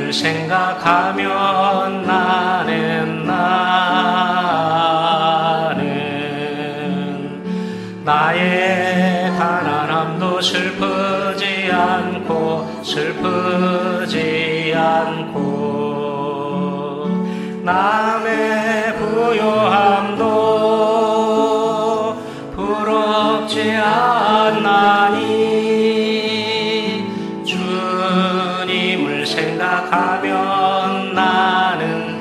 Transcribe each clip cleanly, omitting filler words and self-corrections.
주님을 생각하면 나는 나의 가난함도 슬프지 않고 남의 부요함도 부럽지 않나니 주님을 생각하면 나는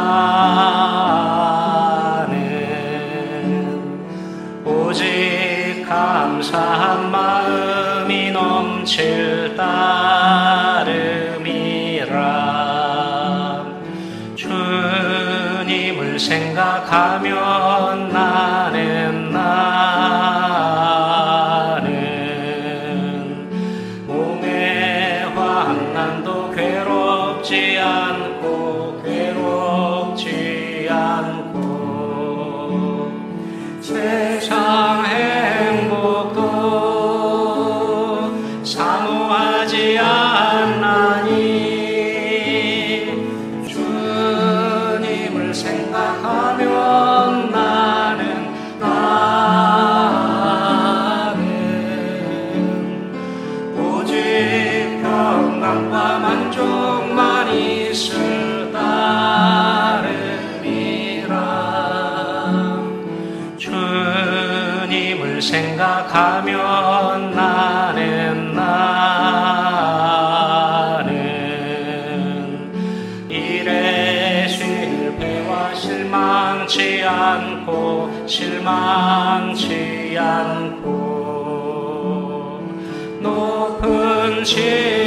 오직 감사한 마음이 넘칠 따름이라. 주님을 생각하면 나는 몸의 환난도 괴롭지 않고 세상 행복도 사모하지 않나니 주님을 생각하면 나는 오직 평강과 만족만 있을 주님을 생각하면 나는 일에 실패와 실망치 않고 높은 질